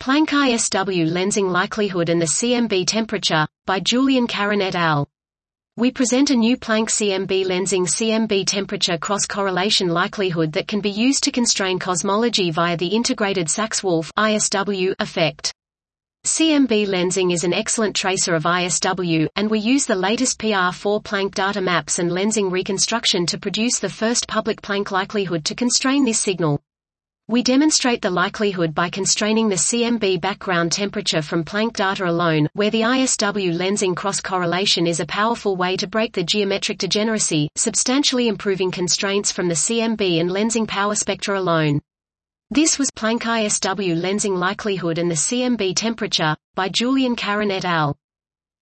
Planck ISW lensing likelihood and the CMB temperature, by Julian Caron et al. We present a new Planck CMB lensing CMB temperature cross-correlation likelihood that can be used to constrain cosmology via the integrated Sachs-Wolf ISW effect. CMB lensing is an excellent tracer of ISW, and we use the latest PR4 Planck data maps and lensing reconstruction to produce the first public Planck likelihood to constrain this signal. We demonstrate the likelihood by constraining the CMB background temperature from Planck data alone, where the ISW lensing cross-correlation is a powerful way to break the geometric degeneracy, substantially improving constraints from the CMB and lensing power spectra alone. This was Planck ISW lensing likelihood and the CMB temperature, by Julian Caron et al.